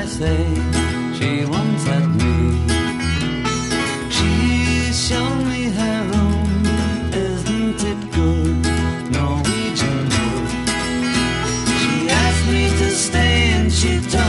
I say she won't let me. She's shown me her room, isn't it good? Norwegian wood. She asked me to stay and she told